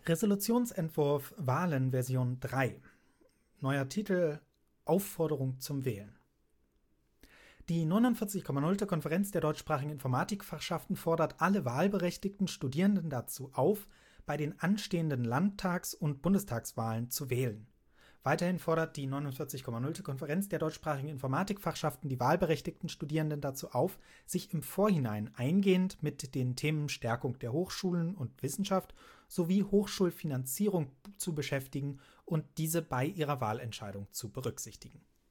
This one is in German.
Resolutionsentwurf Wahlen Version 3. Neuer Titel: Aufforderung zum Wählen. Die 49,0. Konferenz der deutschsprachigen Informatikfachschaften fordert alle wahlberechtigten Studierenden dazu auf, bei den anstehenden Landtags- und Bundestagswahlen zu wählen. Weiterhin fordert die 49,0. Konferenz der deutschsprachigen Informatikfachschaften die wahlberechtigten Studierenden dazu auf, sich im Vorhinein eingehend mit den Themen Stärkung der Hochschulen und Wissenschaft sowie Hochschulfinanzierung zu beschäftigen und diese bei ihrer Wahlentscheidung zu berücksichtigen.